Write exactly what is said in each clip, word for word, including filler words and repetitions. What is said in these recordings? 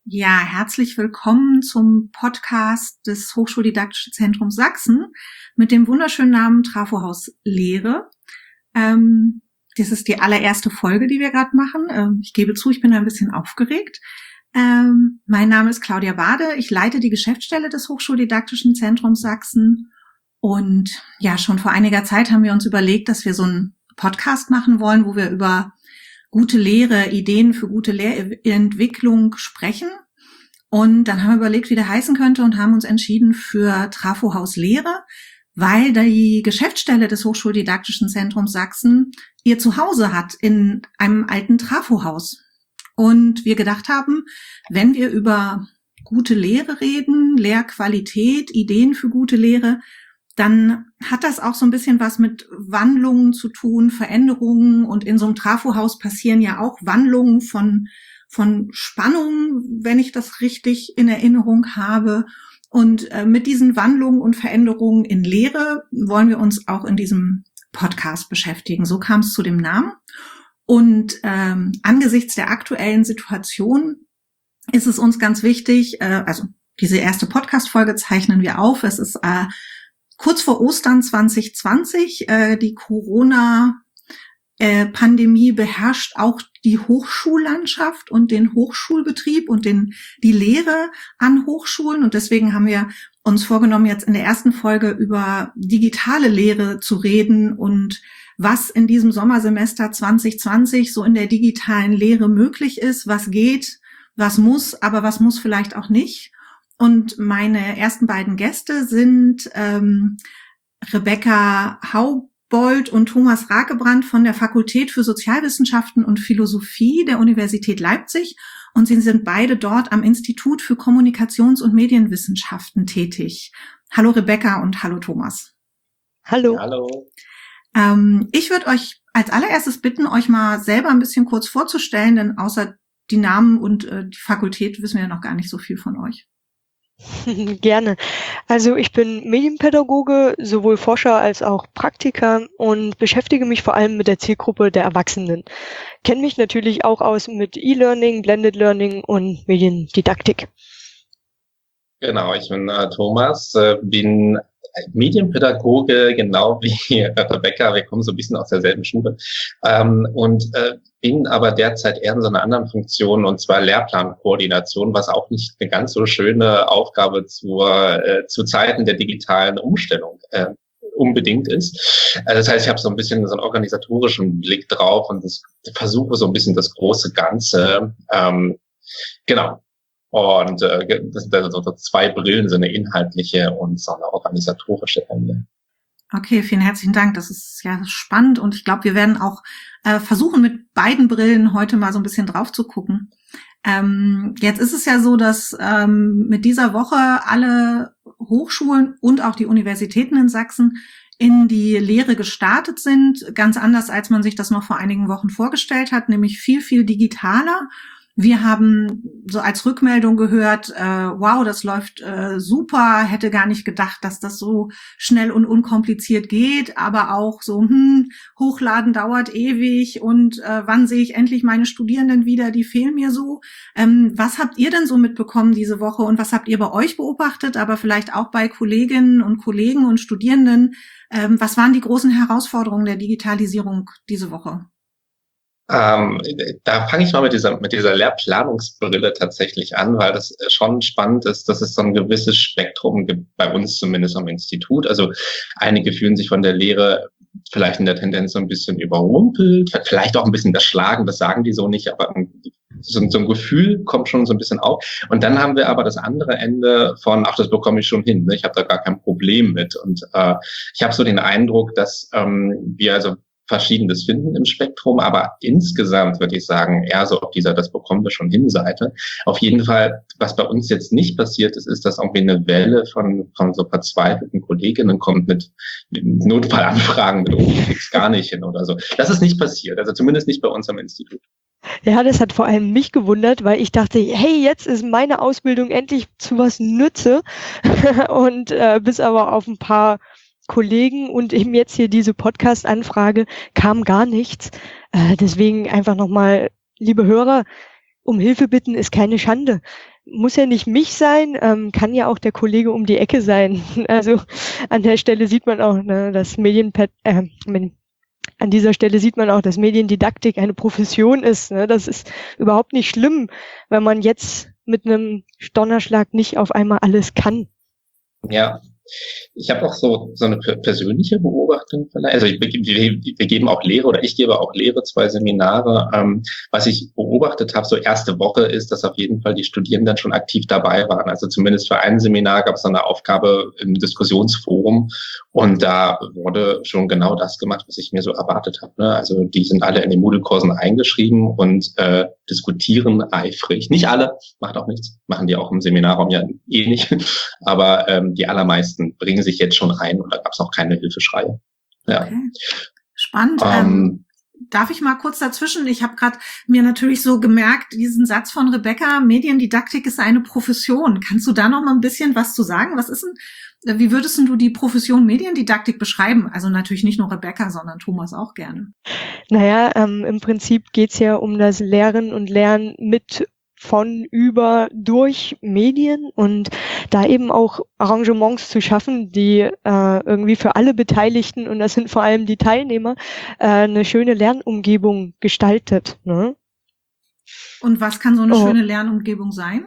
Ja, herzlich willkommen zum Podcast des Hochschuldidaktischen Zentrums Sachsen mit dem wunderschönen Namen Trafohaus Lehre. Ähm, das ist die allererste Folge, die wir gerade machen. Ähm, ich gebe zu, ich bin ein bisschen aufgeregt. Ähm, mein Name ist Claudia Bade. Ich leite die Geschäftsstelle des Hochschuldidaktischen Zentrums Sachsen. Und ja, schon vor einiger Zeit haben wir uns überlegt, dass wir so einen Podcast machen wollen, wo wir über gute Lehre, Ideen für gute Lehrentwicklung sprechen. Und dann haben wir überlegt, wie der heißen könnte und haben uns entschieden für Trafohaus Lehre, weil die Geschäftsstelle des Hochschuldidaktischen Zentrums Sachsen ihr Zuhause hat in einem alten Trafohaus. Und wir gedacht haben, wenn wir über gute Lehre reden, Lehrqualität, Ideen für gute Lehre, dann hat das auch so ein bisschen was mit Wandlungen zu tun, Veränderungen. Und in so einem Trafohaus passieren ja auch Wandlungen von, von Spannungen, wenn ich das richtig in Erinnerung habe. Und äh, mit diesen Wandlungen und Veränderungen in Lehre wollen wir uns auch in diesem Podcast beschäftigen. So kam es zu dem Namen. Und ähm, angesichts der aktuellen Situation ist es uns ganz wichtig, äh, also diese erste Podcast-Folge zeichnen wir auf. Es ist äh, kurz vor Ostern zwanzig zwanzig, äh, die Corona-Pandemie äh, beherrscht auch die Hochschullandschaft und den Hochschulbetrieb und den, die Lehre an Hochschulen. Und deswegen haben wir uns vorgenommen, jetzt in der ersten Folge über digitale Lehre zu reden und was in diesem Sommersemester zwanzig zwanzig so in der digitalen Lehre möglich ist, was geht, was muss, aber was muss vielleicht auch nicht. Und meine ersten beiden Gäste sind ähm, Rebecca Haubold und Thomas Rakebrand von der Fakultät für Sozialwissenschaften und Philosophie der Universität Leipzig. Und sie sind beide dort am Institut für Kommunikations- und Medienwissenschaften tätig. Hallo Rebecca und hallo Thomas. Hallo. Ja, hallo. Ähm, ich würde euch als allererstes bitten, euch mal selber ein bisschen kurz vorzustellen, denn außer die Namen und äh, die Fakultät wissen wir ja noch gar nicht so viel von euch. Gerne. Also ich bin Medienpädagoge, sowohl Forscher als auch Praktiker und beschäftige mich vor allem mit der Zielgruppe der Erwachsenen. Kenne mich natürlich auch aus mit E-Learning, Blended Learning und Mediendidaktik. Genau, ich bin äh, Thomas, äh, bin Medienpädagoge, genau wie Rebecca, wir kommen so ein bisschen aus derselben Schule, ähm, und äh, bin aber derzeit eher in so einer anderen Funktion, und zwar Lehrplankoordination, was auch nicht eine ganz so schöne Aufgabe zur, äh, zu Zeiten der digitalen Umstellung äh, unbedingt ist. Also das heißt, ich habe so ein bisschen so einen organisatorischen Blick drauf und das, versuche so ein bisschen das große Ganze, ähm, genau. Und äh, das sind also so zwei Brillen, so eine inhaltliche und so eine organisatorische bei mir. Okay, vielen herzlichen Dank. Das ist ja spannend und ich glaube, wir werden auch äh, versuchen, mit beiden Brillen heute mal so ein bisschen drauf zu gucken. Ähm, jetzt ist es ja so, dass ähm, mit dieser Woche alle Hochschulen und auch die Universitäten in Sachsen in die Lehre gestartet sind. Ganz anders, als man sich das noch vor einigen Wochen vorgestellt hat, nämlich viel, viel digitaler. Wir haben so als Rückmeldung gehört, äh, wow, das läuft äh, super, hätte gar nicht gedacht, dass das so schnell und unkompliziert geht, aber auch so, hm, Hochladen dauert ewig und äh, wann sehe ich endlich meine Studierenden wieder, die fehlen mir so. Ähm, was habt ihr denn so mitbekommen diese Woche und was habt ihr bei euch beobachtet, aber vielleicht auch bei Kolleginnen und Kollegen und Studierenden? Ähm, was waren die großen Herausforderungen der Digitalisierung diese Woche? Ähm, da fange ich mal mit dieser mit dieser Lehrplanungsbrille tatsächlich an, weil das schon spannend ist, dass es so ein gewisses Spektrum gibt, bei uns zumindest am Institut. Also einige fühlen sich von der Lehre vielleicht in der Tendenz so ein bisschen überrumpelt, vielleicht auch ein bisschen erschlagen, das sagen die so nicht, aber so, so ein Gefühl kommt schon so ein bisschen auf. Und dann haben wir aber das andere Ende von, ach, das bekomme ich schon hin, ne? Ich habe da gar kein Problem mit. Und äh, ich habe so den Eindruck, dass ähm, wir also Verschiedenes finden im Spektrum, aber insgesamt würde ich sagen, eher so auf dieser, das bekommen wir schon hin Seite. Auf jeden Fall, was bei uns jetzt nicht passiert ist, ist, dass irgendwie eine Welle von, von so verzweifelten Kolleginnen kommt mit Notfallanfragen, mit, oh, ich krieg's gar nicht hin oder so. Das ist nicht passiert, also zumindest nicht bei uns am Institut. Ja, das hat vor allem mich gewundert, weil ich dachte, hey, jetzt ist meine Ausbildung endlich zu was Nütze und äh, bis aber auf ein paar Kollegen und eben jetzt hier diese Podcast-Anfrage kam gar nichts. Äh, deswegen einfach nochmal, liebe Hörer, um Hilfe bitten ist keine Schande. Muss ja nicht mich sein, ähm, kann ja auch der Kollege um die Ecke sein. Also an der Stelle sieht man auch, ne, dass Medienpad, äh, an dieser Stelle sieht man auch, dass Mediendidaktik eine Profession ist. Ne? Das ist überhaupt nicht schlimm, wenn man jetzt mit einem Donnerschlag nicht auf einmal alles kann. Ja. Ich habe auch so so eine persönliche Beobachtung. Also ich, wir, wir geben auch Lehre oder ich gebe auch Lehre, zwei Seminare. Ähm, was ich beobachtet habe, so erste Woche ist, dass auf jeden Fall die Studierenden schon aktiv dabei waren. Also zumindest für ein Seminar gab es eine Aufgabe im Diskussionsforum und da wurde schon genau das gemacht, was ich mir so erwartet habe. Ne? Also die sind alle in den Moodle-Kursen eingeschrieben und äh, diskutieren eifrig. Nicht alle, macht auch nichts, machen die auch im Seminarraum ja eh nicht, aber ähm, die allermeisten bringen sich jetzt schon rein und da gab es auch keine Hilfeschreie. Ja. Okay. Spannend. Ähm, ähm, darf ich mal kurz dazwischen? Ich habe gerade mir natürlich so gemerkt, diesen Satz von Rebecca, Mediendidaktik ist eine Profession. Kannst du da noch mal ein bisschen was zu sagen? Was ist denn, wie würdest du die Profession Mediendidaktik beschreiben? Also natürlich nicht nur Rebecca, sondern Thomas auch gerne. Naja, ähm, im Prinzip geht's ja um das Lehren und Lernen mit von, über, durch Medien und da eben auch Arrangements zu schaffen, die äh, irgendwie für alle Beteiligten, und das sind vor allem die Teilnehmer, äh, eine schöne Lernumgebung gestaltet. Ne? Und was kann so eine oh. schöne Lernumgebung sein?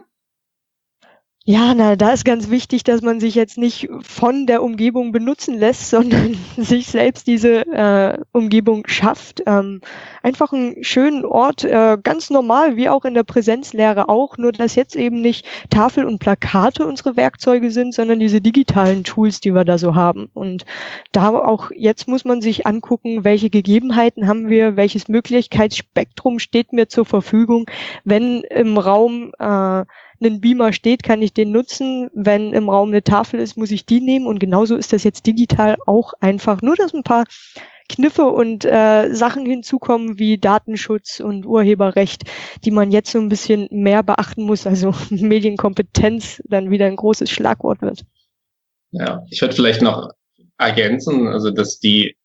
Ja, na, da ist ganz wichtig, dass man sich jetzt nicht von der Umgebung benutzen lässt, sondern sich selbst diese äh, Umgebung schafft. Ähm, einfach einen schönen Ort, äh, ganz normal, wie auch in der Präsenzlehre auch, nur dass jetzt eben nicht Tafel und Plakate unsere Werkzeuge sind, sondern diese digitalen Tools, die wir da so haben. Und da auch jetzt muss man sich angucken, welche Gegebenheiten haben wir, welches Möglichkeitsspektrum steht mir zur Verfügung, wenn im Raum äh, ein Beamer steht, kann ich den nutzen. Wenn im Raum eine Tafel ist, muss ich die nehmen. Und genauso ist das jetzt digital auch einfach. Nur, dass ein paar Kniffe und äh, Sachen hinzukommen wie Datenschutz und Urheberrecht, die man jetzt so ein bisschen mehr beachten muss. Also Medienkompetenz dann wieder ein großes Schlagwort wird. Ja, ich würde vielleicht noch ergänzen, also dass die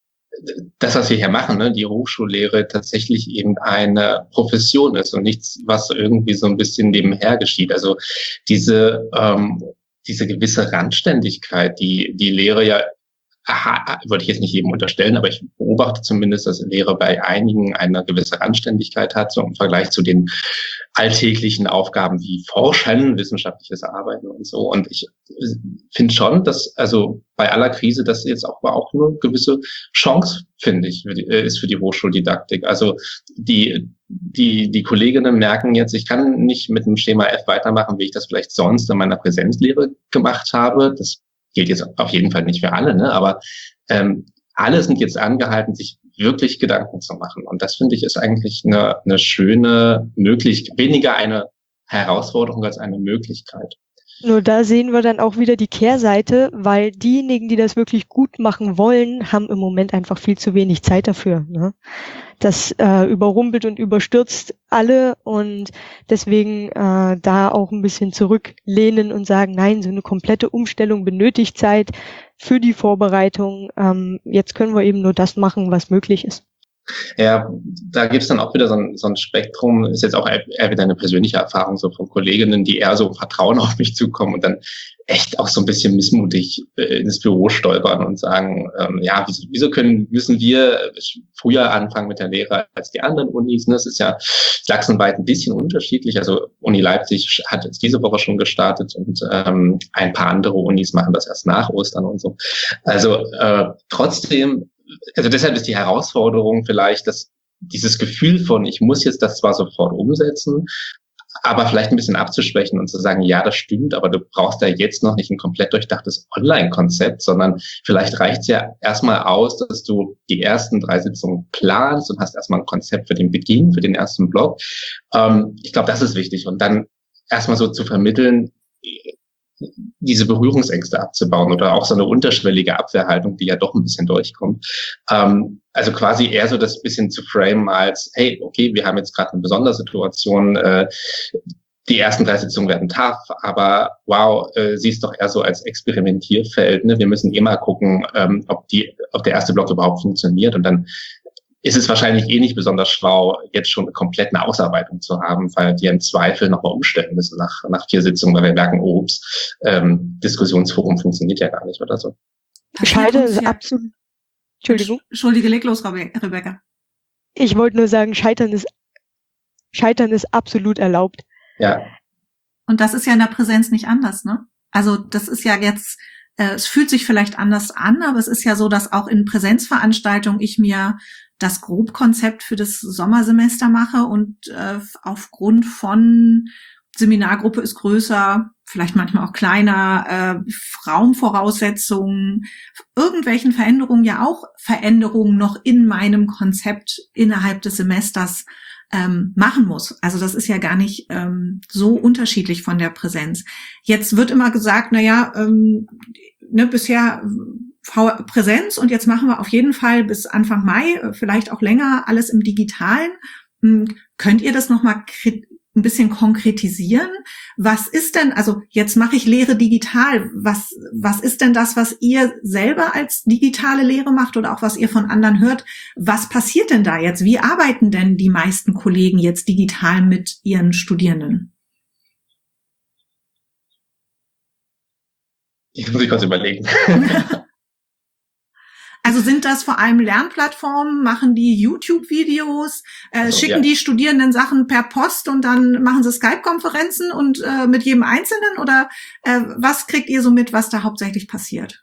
das, was wir hier machen, ne, die Hochschullehre tatsächlich eben eine Profession ist und nichts, was irgendwie so ein bisschen nebenher geschieht. Also diese ähm, diese gewisse Randständigkeit, die die Lehre ja, aha, würde ich jetzt nicht jedem unterstellen, aber ich beobachte zumindest, dass Lehre bei einigen eine gewisse Randständigkeit hat, so im Vergleich zu den alltäglichen Aufgaben wie Forschen, wissenschaftliches Arbeiten und so. Und ich finde schon, dass also bei aller Krise das jetzt auch war auch eine gewisse Chance, finde ich, für die, ist für die Hochschuldidaktik. Also die die die Kolleginnen merken jetzt, ich kann nicht mit dem Schema F weitermachen, wie ich das vielleicht sonst in meiner Präsenzlehre gemacht habe. Das gilt jetzt auf jeden Fall nicht für alle, ne? Aber ähm, alle sind jetzt angehalten, sich wirklich Gedanken zu machen. Und das, finde ich, ist eigentlich eine, eine schöne Möglichkeit, weniger eine Herausforderung als eine Möglichkeit. Nur da sehen wir dann auch wieder die Kehrseite, weil diejenigen, die das wirklich gut machen wollen, haben im Moment einfach viel zu wenig Zeit dafür. Ne? Das äh, überrumpelt und überstürzt alle und deswegen äh, da auch ein bisschen zurücklehnen und sagen, nein, so eine komplette Umstellung benötigt Zeit für die Vorbereitung. Ähm, jetzt können wir eben nur das machen, was möglich ist. Ja, da gibt's dann auch wieder so ein, so ein Spektrum, ist jetzt auch eher wieder eine persönliche Erfahrung so von Kolleginnen, die eher so im Vertrauen auf mich zukommen und dann echt auch so ein bisschen missmutig äh, ins Büro stolpern und sagen, ähm, ja, wieso, wieso können, müssen wir früher anfangen mit der Lehre als die anderen Unis? Ne? Das ist ja sachsenweit ein bisschen unterschiedlich. Also Uni Leipzig hat jetzt diese Woche schon gestartet und ähm, ein paar andere Unis machen das erst nach Ostern und so. Also äh, trotzdem, also deshalb ist die Herausforderung vielleicht, dass dieses Gefühl von, ich muss jetzt das zwar sofort umsetzen, aber vielleicht ein bisschen abzuschwächen und zu sagen, ja, das stimmt, aber du brauchst da jetzt noch nicht ein komplett durchdachtes Online-Konzept, sondern vielleicht reicht es ja erstmal aus, dass du die ersten drei Sitzungen planst und hast erstmal ein Konzept für den Beginn, für den ersten Block. Ähm, ich glaube, das ist wichtig. Und dann erstmal so zu vermitteln, diese Berührungsängste abzubauen oder auch so eine unterschwellige Abwehrhaltung, die ja doch ein bisschen durchkommt. Ähm, also quasi eher so das bisschen zu framen als, hey, okay, wir haben jetzt gerade eine besondere Situation, äh, die ersten drei Sitzungen werden tough, aber wow, äh, siehst doch eher so als Experimentierfeld, ne? Wir müssen immer gucken, ähm, ob die, ob der erste Block überhaupt funktioniert und dann ist es wahrscheinlich eh nicht besonders schlau, jetzt schon komplett eine Ausarbeitung zu haben, weil wir im Zweifel nochmal umstellen müssen nach, nach vier Sitzungen, weil wir merken, oh, ups, ähm, Diskussionsforum funktioniert ja gar nicht oder so. Scheitern ist absolut, Entschuldigung. Entschuldige, leg los, Rebecca. Ich wollte nur sagen, Scheitern ist, Scheitern ist absolut erlaubt. Ja. Und das ist ja in der Präsenz nicht anders, ne? Also das ist ja jetzt, äh, es fühlt sich vielleicht anders an, aber es ist ja so, dass auch in Präsenzveranstaltungen ich mir das Grobkonzept für das Sommersemester mache und äh, aufgrund von Seminargruppe ist größer, vielleicht manchmal auch kleiner, äh, Raumvoraussetzungen, irgendwelchen Veränderungen ja auch Veränderungen noch in meinem Konzept innerhalb des Semesters ähm, machen muss. Also das ist ja gar nicht ähm, so unterschiedlich von der Präsenz. Jetzt wird immer gesagt, na ja, ähm, ne, bisher V Präsenz und jetzt machen wir auf jeden Fall bis Anfang Mai, vielleicht auch länger, alles im Digitalen. Hm, könnt ihr das nochmal ein bisschen konkretisieren? Was ist denn, also jetzt mache ich Lehre digital, was, was ist denn das, was ihr selber als digitale Lehre macht oder auch was ihr von anderen hört? Was passiert denn da jetzt? Wie arbeiten denn die meisten Kollegen jetzt digital mit ihren Studierenden? Ich muss mich kurz überlegen. Also sind das vor allem Lernplattformen, machen die YouTube-Videos, äh, also, schicken ja. die Studierenden Sachen per Post und dann machen sie Skype-Konferenzen und äh, mit jedem Einzelnen oder äh, was kriegt ihr so mit, was da hauptsächlich passiert?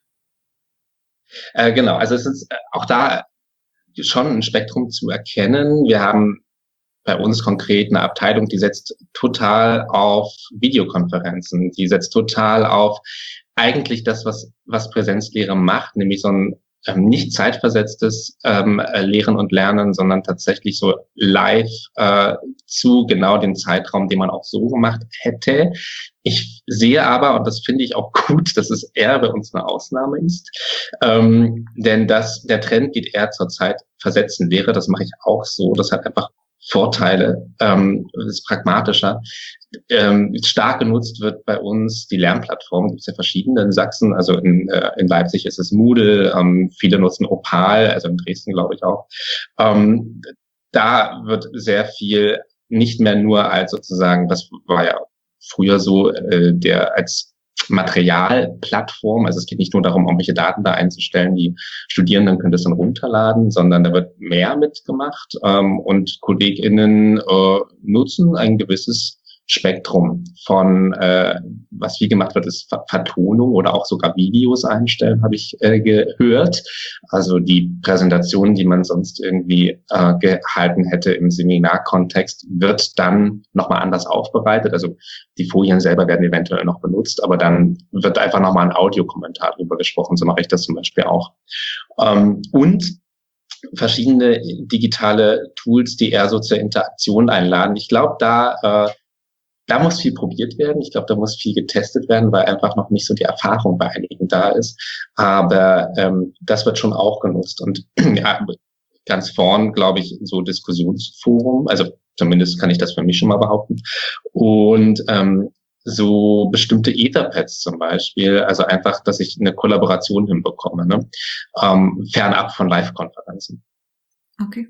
Äh, genau, also es ist auch da schon ein Spektrum zu erkennen. Wir haben bei uns konkret eine Abteilung, die setzt total auf Videokonferenzen, die setzt total auf eigentlich das, was, was Präsenzlehre macht, nämlich so ein ähm, nicht zeitversetztes ähm, Lehren und Lernen, sondern tatsächlich so live äh, zu genau dem Zeitraum, den man auch so gemacht hätte. Ich sehe aber, und das finde ich auch gut, dass es eher bei uns eine Ausnahme ist, ähm, denn das, der Trend geht eher zur zeitversetzten Lehre, das mache ich auch so, das hat einfach Vorteile, ähm, ist pragmatischer. Ähm, stark genutzt wird bei uns die Lernplattform, gibt es ja verschiedene in Sachsen, also in, äh, in Leipzig ist es Moodle, ähm, viele nutzen Opal, also in Dresden glaube ich auch. Ähm, da wird sehr viel nicht mehr nur als sozusagen, das war ja früher so, äh, der als Materialplattform, also es geht nicht nur darum, irgendwelche Daten da einzustellen, die Studierenden können das dann runterladen, sondern da wird mehr mitgemacht ähm, und KollegInnen äh, nutzen ein gewisses Spektrum von, äh, was viel gemacht wird, ist Vertonung oder auch sogar Videos einstellen, habe ich äh, gehört. Also die Präsentation, die man sonst irgendwie äh, gehalten hätte im Seminarkontext, wird dann nochmal anders aufbereitet. Also die Folien selber werden eventuell noch benutzt, aber dann wird einfach nochmal ein Audiokommentar drüber gesprochen. So mache ich das zum Beispiel auch. Ähm, und verschiedene digitale Tools, die eher so zur Interaktion einladen. Ich glaube, da äh, Da muss viel probiert werden. Ich glaube, da muss viel getestet werden, weil einfach noch nicht so die Erfahrung bei einigen da ist. Aber ähm, das wird schon auch genutzt. Und ja, ganz vorn, glaube ich, so Diskussionsforum. Also zumindest kann ich das für mich schon mal behaupten. Und ähm, so bestimmte Etherpads zum Beispiel. Also einfach, dass ich eine Kollaboration hinbekomme, ne? Ähm, fernab von Live-Konferenzen. Okay.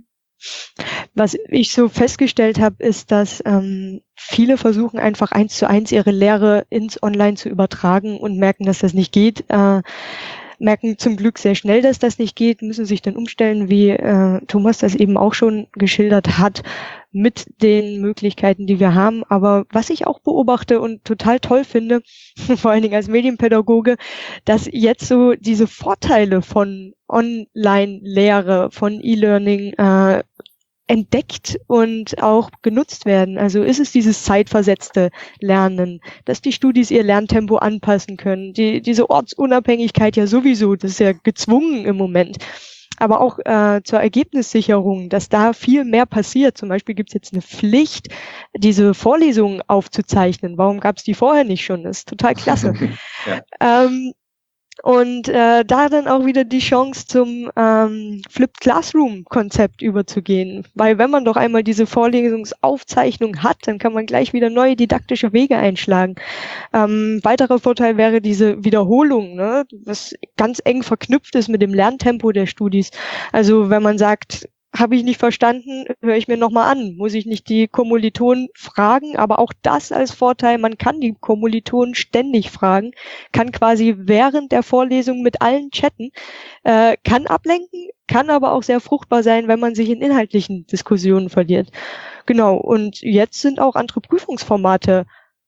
Was ich so festgestellt habe, ist, dass ähm, viele versuchen einfach eins zu eins ihre Lehre ins Online zu übertragen und merken, dass das nicht geht. Äh, merken zum Glück sehr schnell, dass das nicht geht, müssen sich dann umstellen, wie äh, Thomas das eben auch schon geschildert hat, mit den Möglichkeiten, die wir haben. Aber was ich auch beobachte und total toll finde, vor allen Dingen als Medienpädagoge, dass jetzt so diese Vorteile von Online-Lehre, von E-Learning äh, entdeckt und auch genutzt werden. Also ist es dieses zeitversetzte Lernen, dass die Studis ihr Lerntempo anpassen können, die, diese Ortsunabhängigkeit ja sowieso, das ist ja gezwungen im Moment, aber auch äh, zur Ergebnissicherung, dass da viel mehr passiert. Zum Beispiel gibt es jetzt eine Pflicht, diese Vorlesungen aufzuzeichnen. Warum gab es die vorher nicht schon? Das ist total klasse. Ja. Ähm, Und äh, da dann auch wieder die Chance zum ähm, Flipped Classroom-Konzept überzugehen. Weil wenn man doch einmal diese Vorlesungsaufzeichnung hat, dann kann man gleich wieder neue didaktische Wege einschlagen. Ähm, weiterer Vorteil wäre diese Wiederholung, ne, was ganz eng verknüpft ist mit dem Lerntempo der Studis. Also wenn man sagt, habe ich nicht verstanden, höre ich mir nochmal an. Muss ich nicht die Kommilitonen fragen, aber auch das als Vorteil, man kann die Kommilitonen ständig fragen, kann quasi während der Vorlesung mit allen chatten, äh, kann ablenken, kann aber auch sehr fruchtbar sein, wenn man sich in inhaltlichen Diskussionen verliert. Genau, und jetzt sind auch andere Prüfungsformate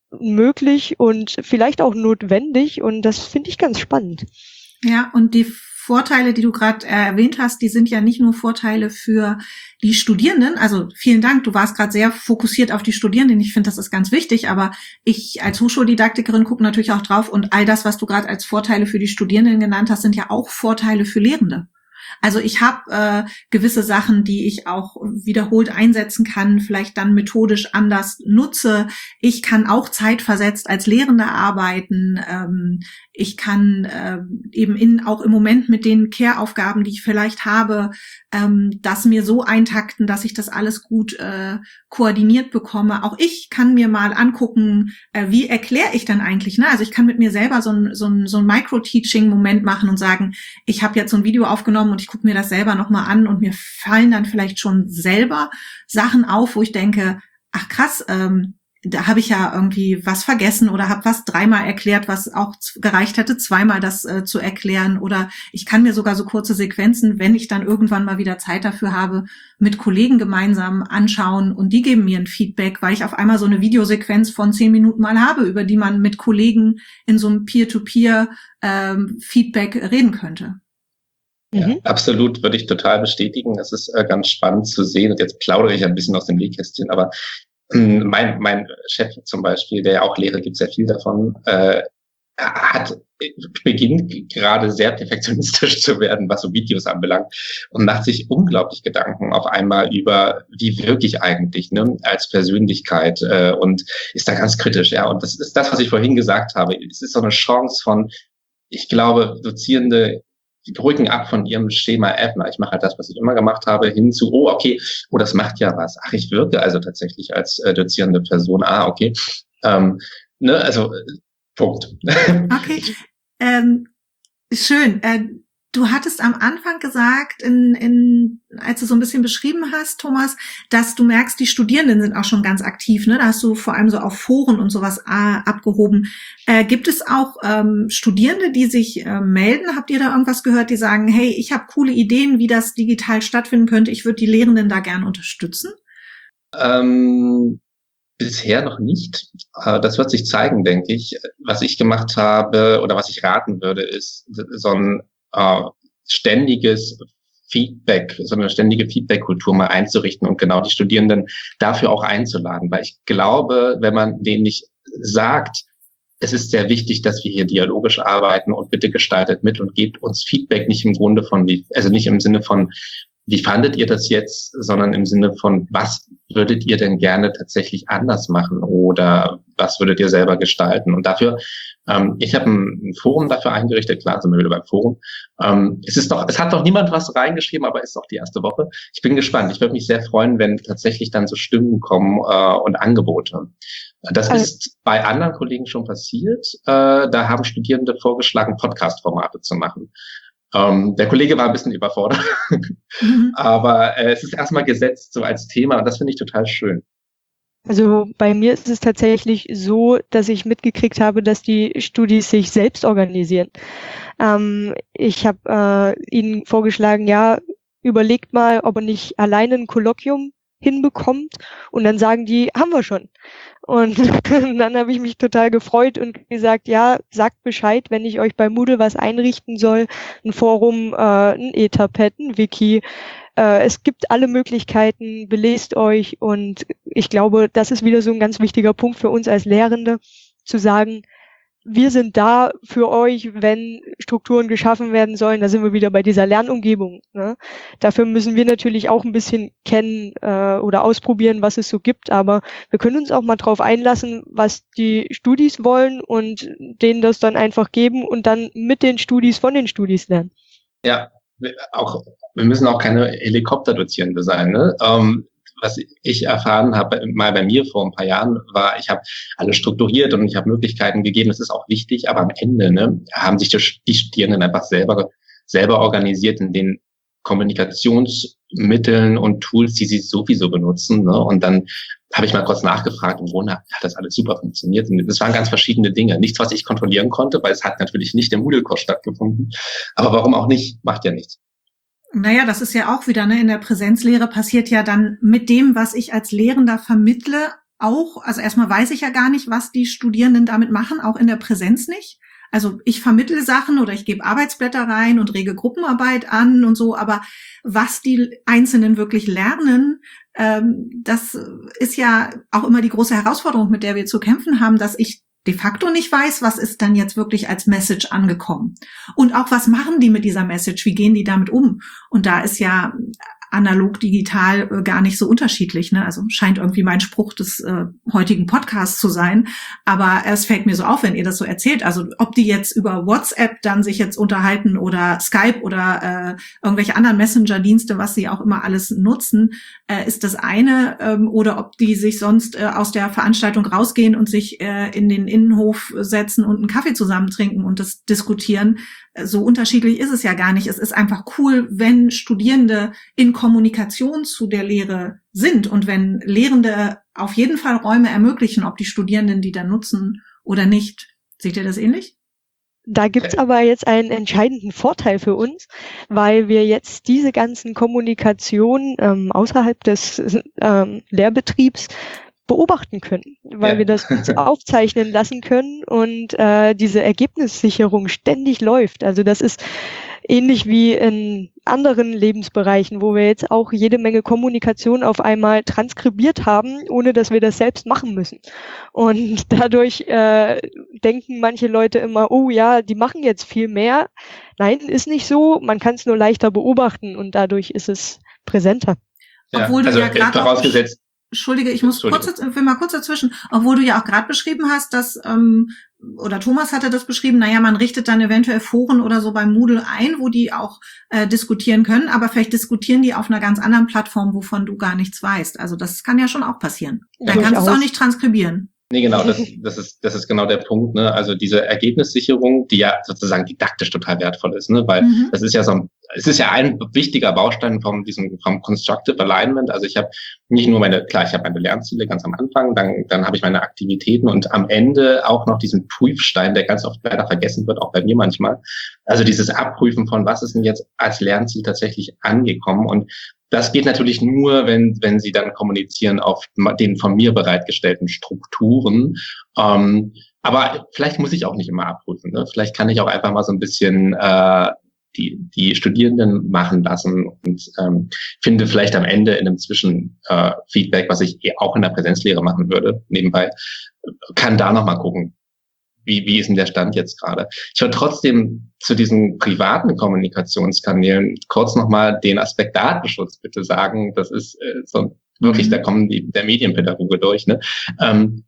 möglich und vielleicht auch notwendig und das finde ich ganz spannend. Ja, und die Vorteile, die du gerade äh, erwähnt hast, die sind ja nicht nur Vorteile für die Studierenden. Also vielen Dank, du warst gerade sehr fokussiert auf die Studierenden. Ich finde, das ist ganz wichtig, aber ich als Hochschuldidaktikerin gucke natürlich auch drauf und all das, was du gerade als Vorteile für die Studierenden genannt hast, sind ja auch Vorteile für Lehrende. Also ich habe äh, gewisse Sachen, die ich auch wiederholt einsetzen kann, vielleicht dann methodisch anders nutze. Ich kann auch zeitversetzt als Lehrende arbeiten. Ähm, ich kann äh, eben in auch im Moment mit den Care-Aufgaben, die ich vielleicht habe, ähm, das mir so eintakten, dass ich das alles gut äh, koordiniert bekomme. Auch ich kann mir mal angucken, äh, wie erkläre ich dann eigentlich. Ne? Also ich kann mit mir selber so ein, so ein, so ein Micro-Teaching-Moment machen und sagen, ich habe jetzt so ein Video aufgenommen und ich gucke mir das selber nochmal an und mir fallen dann vielleicht schon selber Sachen auf, wo ich denke, ach krass, ähm, da habe ich ja irgendwie was vergessen oder habe was dreimal erklärt, was auch gereicht hätte, zweimal das äh, zu erklären. Oder ich kann mir sogar so kurze Sequenzen, wenn ich dann irgendwann mal wieder Zeit dafür habe, mit Kollegen gemeinsam anschauen und die geben mir ein Feedback, weil ich auf einmal so eine Videosequenz von zehn Minuten mal habe, über die man mit Kollegen in so einem Peer-to-Peer ähm, Feedback reden könnte. Ja, mhm. Absolut, würde ich total bestätigen. Das ist äh, ganz spannend zu sehen. Und jetzt plaudere ich ein bisschen aus dem Nähkästchen, aber Mein, mein Chef zum Beispiel, der ja auch Lehre gibt, sehr viel davon, äh, hat beginnt gerade sehr perfektionistisch zu werden, was so Videos anbelangt und macht sich unglaublich Gedanken auf einmal über, wie wirklich eigentlich, ne, als Persönlichkeit äh, und ist da ganz kritisch, ja. Und das ist das, was ich vorhin gesagt habe. Es ist so eine Chance von, ich glaube, Dozierende rücken ab von ihrem Schema F, na, ich mache halt das, was ich immer gemacht habe, hin zu, oh, okay, oh, das macht ja was. Ach, ich wirke also tatsächlich als äh, dozierende Person. Ah, okay. Ähm, ne, also, äh, Punkt. Okay, ähm, schön. Äh, du hattest am Anfang gesagt, in, in, als du so ein bisschen beschrieben hast, Thomas, dass du merkst, die Studierenden sind auch schon ganz aktiv, ne? Da hast du vor allem so auf Foren und sowas äh, abgehoben. Äh, gibt es auch ähm, Studierende, die sich äh, melden? Habt ihr da irgendwas gehört, die sagen, hey, ich habe coole Ideen, wie das digital stattfinden könnte, ich würde die Lehrenden da gerne unterstützen? Ähm, bisher noch nicht. Äh, das wird sich zeigen, denke ich. Was ich gemacht habe oder was ich raten würde, ist so ein äh, ständiges Feedback, so eine ständige Feedback-Kultur mal einzurichten und genau die Studierenden dafür auch einzuladen. Weil ich glaube, wenn man denen nicht sagt, es ist sehr wichtig, dass wir hier dialogisch arbeiten und bitte gestaltet mit und gebt uns Feedback nicht im Grunde von, wie, also nicht im Sinne von, wie fandet ihr das jetzt, sondern im Sinne von, was würdet ihr denn gerne tatsächlich anders machen oder was würdet ihr selber gestalten? Und dafür, ähm, ich habe ein, ein Forum dafür eingerichtet, klar sind wir wieder beim Forum. Ähm, es ist doch, es hat doch niemand was reingeschrieben, aber es ist auch die erste Woche. Ich bin gespannt. Ich würde mich sehr freuen, wenn tatsächlich dann so Stimmen kommen äh, und Angebote. Das also, ist bei anderen Kollegen schon passiert. Äh, da haben Studierende vorgeschlagen, Podcast-Formate zu machen. Ähm, der Kollege war ein bisschen überfordert, mhm. aber äh, es ist erstmal gesetzt so als Thema und das finde ich total schön. Also bei mir ist es tatsächlich so, dass ich mitgekriegt habe, dass die Studis sich selbst organisieren. Ähm, ich habe äh, ihnen vorgeschlagen, ja, überlegt mal, ob ihr nicht alleine ein Kolloquium hinbekommt und dann sagen die, haben wir schon. Und dann habe ich mich total gefreut und gesagt, ja, sagt Bescheid, wenn ich euch bei Moodle was einrichten soll, ein Forum, äh, ein Etherpad, ein Wiki. Äh, es gibt alle Möglichkeiten, belest euch und ich glaube, das ist wieder so ein ganz wichtiger Punkt für uns als Lehrende, zu sagen, wir sind da für euch, wenn Strukturen geschaffen werden sollen. Da sind wir wieder bei dieser Lernumgebung. Ne? Dafür müssen wir natürlich auch ein bisschen kennen äh, oder ausprobieren, was es so gibt. Aber wir können uns auch mal drauf einlassen, was die Studis wollen und denen das dann einfach geben und dann mit den Studis von den Studis lernen. Ja, auch wir müssen auch keine Helikopterdozierende sein. Ne? Ähm, was ich erfahren habe, mal bei mir vor ein paar Jahren, war, ich habe alles strukturiert und ich habe Möglichkeiten gegeben, das ist auch wichtig, aber am Ende ne, haben sich die Studierenden einfach selber selber organisiert, in den Kommunikations Mitteln und Tools, die sie sowieso benutzen. Ne? Und dann habe ich mal kurz nachgefragt und wundert, hat das alles super funktioniert. Und das waren ganz verschiedene Dinge. Nichts, was ich kontrollieren konnte, weil es hat natürlich nicht im Moodle-Kurs stattgefunden. Aber warum auch nicht? Macht ja nichts. Naja, das ist ja auch wieder, ne, in der Präsenzlehre passiert ja dann mit dem, was ich als Lehrender vermittle, auch, also erstmal weiß ich ja gar nicht, was die Studierenden damit machen, auch in der Präsenz nicht. Also ich vermittle Sachen oder ich gebe Arbeitsblätter rein und rege Gruppenarbeit an und so, aber was die Einzelnen wirklich lernen, ähm, das ist ja auch immer die große Herausforderung, mit der wir zu kämpfen haben, dass ich de facto nicht weiß, was ist dann jetzt wirklich als Message angekommen. Und auch, was machen die mit dieser Message? Wie gehen die damit um? Und da ist ja analog, digital äh, gar nicht so unterschiedlich, ne? Also scheint irgendwie mein Spruch des äh, heutigen Podcasts zu sein. Aber es fällt mir so auf, wenn ihr das so erzählt. Also ob die jetzt über WhatsApp dann sich jetzt unterhalten oder Skype oder äh, irgendwelche anderen Messenger-Dienste, was sie auch immer alles nutzen, äh, ist das eine. Ähm, oder ob die sich sonst äh, aus der Veranstaltung rausgehen und sich äh, in den Innenhof setzen und einen Kaffee zusammen trinken und das diskutieren. So unterschiedlich ist es ja gar nicht. Es ist einfach cool, wenn Studierende in Kommunikation zu der Lehre sind und wenn Lehrende auf jeden Fall Räume ermöglichen, ob die Studierenden die dann nutzen oder nicht. Seht ihr das ähnlich? Da gibt's aber jetzt einen entscheidenden Vorteil für uns, weil wir jetzt diese ganzen Kommunikationen ähm, außerhalb des ähm, Lehrbetriebs beobachten können, weil ja. wir das aufzeichnen lassen können und äh, diese Ergebnissicherung ständig läuft. Also das ist ähnlich wie in anderen Lebensbereichen, wo wir jetzt auch jede Menge Kommunikation auf einmal transkribiert haben, ohne dass wir das selbst machen müssen. Und dadurch äh, denken manche Leute immer, oh ja, die machen jetzt viel mehr. Nein, ist nicht so. Man kann es nur leichter beobachten und dadurch ist es präsenter. Ja, Obwohl du also ja gerade vorausgesetzt. Entschuldige, ich muss kurz, will mal kurz dazwischen, obwohl du ja auch gerade beschrieben hast, dass, ähm, oder Thomas hatte das beschrieben, naja, man richtet dann eventuell Foren oder so beim Moodle ein, wo die auch äh, diskutieren können, aber vielleicht diskutieren die auf einer ganz anderen Plattform, wovon du gar nichts weißt. Also das kann ja schon auch passieren. Dann Ja, kannst du es durchaus. auch nicht transkribieren. Nee, genau, das, das ist, das ist genau der Punkt, ne? Also diese Ergebnissicherung, die ja sozusagen didaktisch total wertvoll ist, ne? Weil Mhm. das ist ja so ein, es ist ja ein wichtiger Baustein vom, diesem, vom Constructive Alignment. Also ich habe nicht nur meine, klar, ich habe meine Lernziele ganz am Anfang, dann, dann habe ich meine Aktivitäten und am Ende auch noch diesen Prüfstein, der ganz oft leider vergessen wird, auch bei mir manchmal. Also dieses Abprüfen von, was ist denn jetzt als Lernziel tatsächlich angekommen, und das geht natürlich nur, wenn wenn sie dann kommunizieren auf den von mir bereitgestellten Strukturen. Ähm, aber vielleicht muss ich auch nicht immer abprüfen. Ne? Vielleicht kann ich auch einfach mal so ein bisschen äh, die die Studierenden machen lassen und ähm, finde vielleicht am Ende in einem Zwischenfeedback, äh, Feedback, was ich eh auch in der Präsenzlehre machen würde, nebenbei, kann da noch mal gucken. Wie, wie ist denn der Stand jetzt gerade? Ich würde trotzdem zu diesen privaten Kommunikationskanälen kurz nochmal den Aspekt Datenschutz bitte sagen. Das ist äh, so wirklich, da kommen die, der Medienpädagoge durch. Ne? Ähm,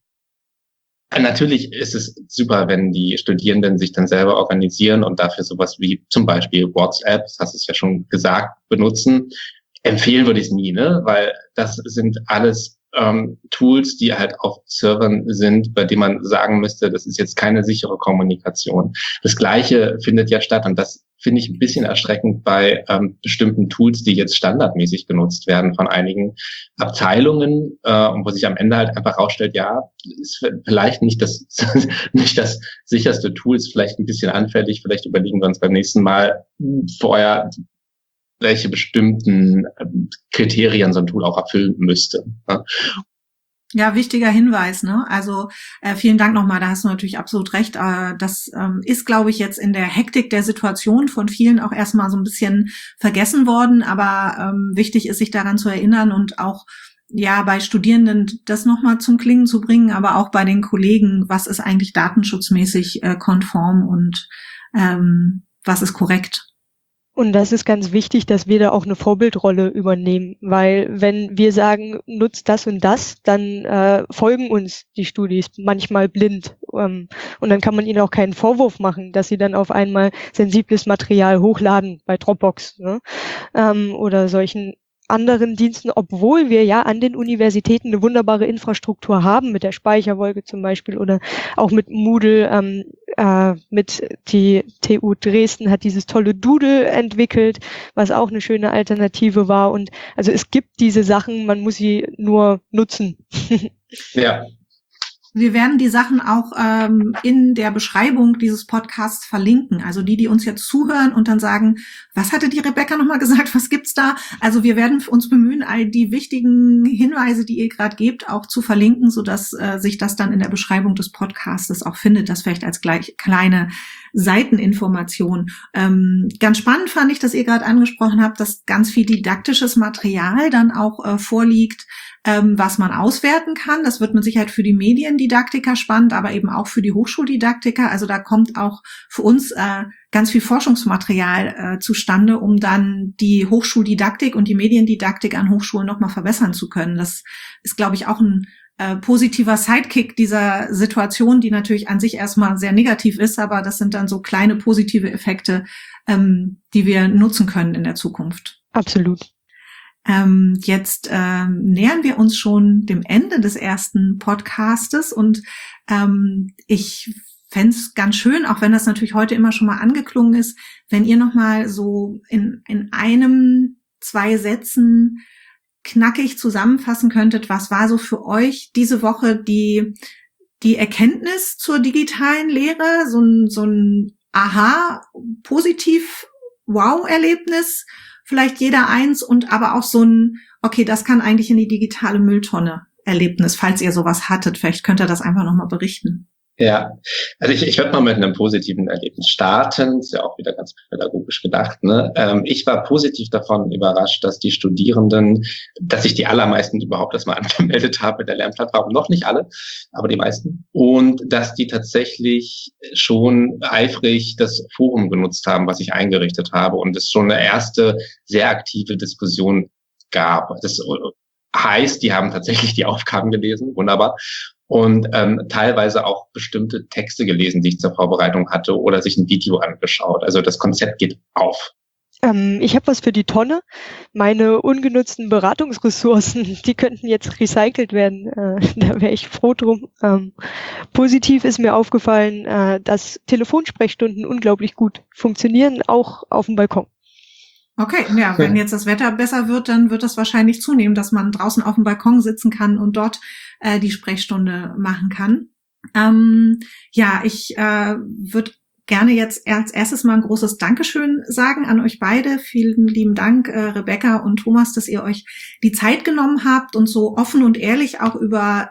natürlich ist es super, wenn die Studierenden sich dann selber organisieren und dafür sowas wie zum Beispiel WhatsApp, das hast du es ja schon gesagt, benutzen. Empfehlen würde ich es nie, ne? Weil das sind alles ähm, Tools, die halt auf Servern sind, bei denen man sagen müsste, das ist jetzt keine sichere Kommunikation. Das Gleiche findet ja statt, und das finde ich ein bisschen erschreckend bei ähm, bestimmten Tools, die jetzt standardmäßig genutzt werden von einigen Abteilungen, äh, und wo sich am Ende halt einfach rausstellt, ja, ist vielleicht nicht das nicht das sicherste Tool, ist vielleicht ein bisschen anfällig, vielleicht überlegen wir uns beim nächsten Mal vorher, welche bestimmten Kriterien so ein Tool auch erfüllen müsste. Ja, Ja, wichtiger Hinweis, ne? Also äh, vielen Dank nochmal, da hast du natürlich absolut recht. Äh, das ähm, ist, glaube ich, jetzt in der Hektik der Situation von vielen auch erstmal so ein bisschen vergessen worden, aber ähm, wichtig ist, sich daran zu erinnern und auch ja bei Studierenden das nochmal zum Klingen zu bringen, aber auch bei den Kollegen, was ist eigentlich datenschutzmäßig äh, konform und ähm, was ist korrekt. Und das ist ganz wichtig, dass wir da auch eine Vorbildrolle übernehmen, weil wenn wir sagen, nutzt das und das, dann äh, folgen uns die Studis manchmal blind. Ähm, und dann kann man ihnen auch keinen Vorwurf machen, dass sie dann auf einmal sensibles Material hochladen bei Dropbox, ne? ähm, oder solchen anderen Diensten, obwohl wir ja an den Universitäten eine wunderbare Infrastruktur haben, mit der Speicherwolke zum Beispiel oder auch mit Moodle, ähm, äh, mit die T U Dresden hat dieses tolle Doodle entwickelt, was auch eine schöne Alternative war. Und also es gibt diese Sachen, man muss sie nur nutzen. Ja. Wir werden die Sachen auch ähm, in der Beschreibung dieses Podcasts verlinken. Also die, die uns jetzt zuhören und dann sagen, was hatte die Rebecca nochmal gesagt, was gibt's da? Also wir werden uns bemühen, all die wichtigen Hinweise, die ihr gerade gebt, auch zu verlinken, sodass äh, sich das dann in der Beschreibung des Podcastes auch findet. Das vielleicht als gleich kleine Seiteninformation. Ähm, ganz spannend fand ich, dass ihr gerade angesprochen habt, dass ganz viel didaktisches Material dann auch äh, vorliegt, ähm, was man auswerten kann. Das wird mit Sicherheit für die Mediendidaktiker spannend, aber eben auch für die Hochschuldidaktiker. Also da kommt auch für uns äh, ganz viel Forschungsmaterial äh, zustande, um dann die Hochschuldidaktik und die Mediendidaktik an Hochschulen nochmal verbessern zu können. Das ist, glaube ich, auch ein äh, positiver Sidekick dieser Situation, die natürlich an sich erstmal sehr negativ ist, aber das sind dann so kleine positive Effekte, ähm, die wir nutzen können in der Zukunft. Absolut. Ähm, jetzt ähm, nähern wir uns schon dem Ende des ersten Podcastes und ähm, ich fände es ganz schön, auch wenn das natürlich heute immer schon mal angeklungen ist, wenn ihr nochmal so in, in einem, zwei Sätzen knackig zusammenfassen könntet, was war so für euch diese Woche die, die Erkenntnis zur digitalen Lehre, so ein, so ein Aha-Positiv-Wow-Erlebnis, vielleicht jeder eins und aber auch so ein, okay, das kann eigentlich in die digitale Mülltonne Erlebnis, falls ihr sowas hattet. Vielleicht könnt ihr das einfach nochmal berichten. Ja, also ich, ich würde mal mit einem positiven Erlebnis starten. Ist ja auch wieder ganz pädagogisch gedacht. Ne? Ähm, ich war positiv davon überrascht, dass die Studierenden, dass sich die allermeisten überhaupt erstmal angemeldet haben mit der Lernplattform. Noch nicht alle, aber die meisten. Und dass die tatsächlich schon eifrig das Forum genutzt haben, was ich eingerichtet habe. Und es schon eine erste sehr aktive Diskussion gab. Das heißt, die haben tatsächlich die Aufgaben gelesen. Wunderbar. Und ähm, teilweise auch bestimmte Texte gelesen, die ich zur Vorbereitung hatte oder sich ein Video angeschaut. Also das Konzept geht auf. Ähm, ich habe was für die Tonne. Meine ungenutzten Beratungsressourcen, die könnten jetzt recycelt werden. Äh, da wäre ich froh drum. Ähm, positiv ist mir aufgefallen, äh, dass Telefonsprechstunden unglaublich gut funktionieren, auch auf dem Balkon. Okay, ja, wenn jetzt das Wetter besser wird, dann wird das wahrscheinlich zunehmen, dass man draußen auf dem Balkon sitzen kann und dort äh, die Sprechstunde machen kann. Ähm, ja, ich äh, würde gerne jetzt als erstes mal ein großes Dankeschön sagen an euch beide. Vielen lieben Dank, äh, Rebecca und Thomas, dass ihr euch die Zeit genommen habt und so offen und ehrlich auch über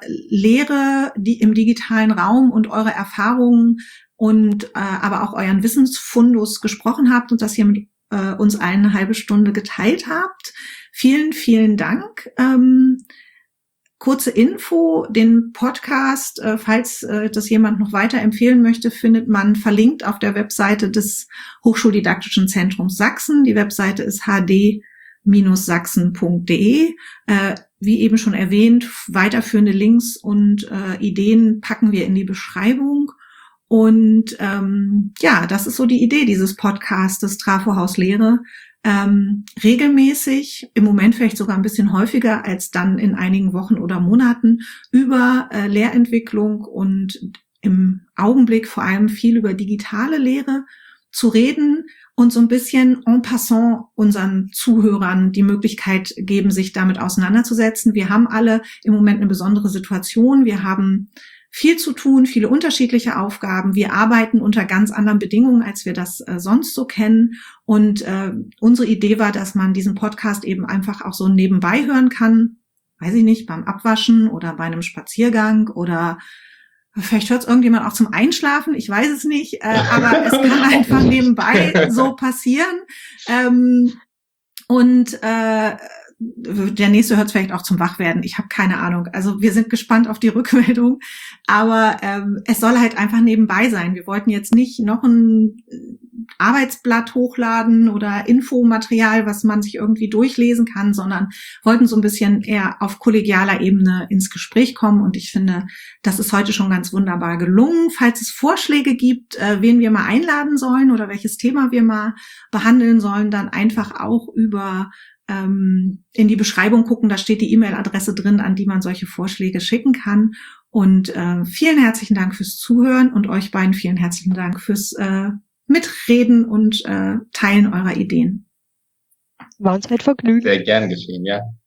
Lehre die im digitalen Raum und eure Erfahrungen und äh, aber auch euren Wissensfundus gesprochen habt und das hier mit äh, uns eine halbe Stunde geteilt habt. Vielen, vielen Dank. Ähm, kurze Info, den Podcast, äh, falls äh, das jemand noch weiterempfehlen möchte, findet man verlinkt auf der Webseite des Hochschuldidaktischen Zentrums Sachsen. Die Webseite ist h d Sachsen punkt de. Äh, wie eben schon erwähnt, weiterführende Links und äh, Ideen packen wir in die Beschreibung. Und ähm, ja, das ist so die Idee dieses Podcasts, des Trafohaus Lehre. Ähm, regelmäßig, im Moment vielleicht sogar ein bisschen häufiger als dann in einigen Wochen oder Monaten, über äh, Lehrentwicklung und im Augenblick vor allem viel über digitale Lehre zu reden und so ein bisschen en passant unseren Zuhörern die Möglichkeit geben, sich damit auseinanderzusetzen. Wir haben alle im Moment eine besondere Situation. Wir haben viel zu tun, viele unterschiedliche Aufgaben. Wir arbeiten unter ganz anderen Bedingungen, als wir das äh, sonst so kennen. Und äh, unsere Idee war, dass man diesen Podcast eben einfach auch so nebenbei hören kann. Weiß ich nicht, beim Abwaschen oder bei einem Spaziergang oder vielleicht hört es irgendjemand auch zum Einschlafen. Ich weiß es nicht, äh, aber es kann einfach nebenbei so passieren. Ähm, und äh, der nächste hört es vielleicht auch zum Wachwerden. Ich habe keine Ahnung. Also wir sind gespannt auf die Rückmeldung. Aber ähm, es soll halt einfach nebenbei sein. Wir wollten jetzt nicht noch ein Arbeitsblatt hochladen oder Infomaterial, was man sich irgendwie durchlesen kann, sondern wollten so ein bisschen eher auf kollegialer Ebene ins Gespräch kommen. Und ich finde, das ist heute schon ganz wunderbar gelungen. Falls es Vorschläge gibt, äh, wen wir mal einladen sollen oder welches Thema wir mal behandeln sollen, dann einfach auch über ähm, in die Beschreibung gucken, da steht die E-Mail-Adresse drin, an die man solche Vorschläge schicken kann. Und äh, vielen herzlichen Dank fürs Zuhören und euch beiden vielen herzlichen Dank fürs äh, Mitreden und äh, Teilen eurer Ideen. War uns ein Vergnügen. Sehr gern geschehen, ja.